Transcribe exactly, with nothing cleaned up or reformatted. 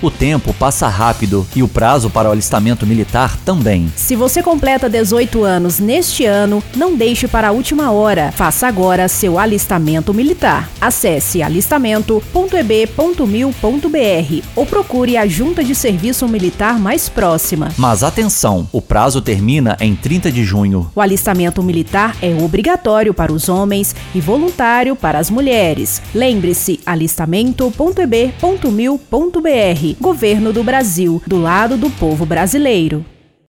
O tempo passa rápido e o prazo para o alistamento militar também. Se você completa dezoito anos neste ano, não deixe para a última hora. Faça agora seu alistamento militar. Acesse alistamento ponto e b ponto mil ponto b r ou procure a Junta de Serviço Militar mais próxima. Mas atenção, o prazo termina em trinta de junho. O alistamento militar é obrigatório para os homens e voluntário para as mulheres. Lembre-se, alistamento ponto e b ponto mil ponto b r. Governo do Brasil, do lado do povo brasileiro.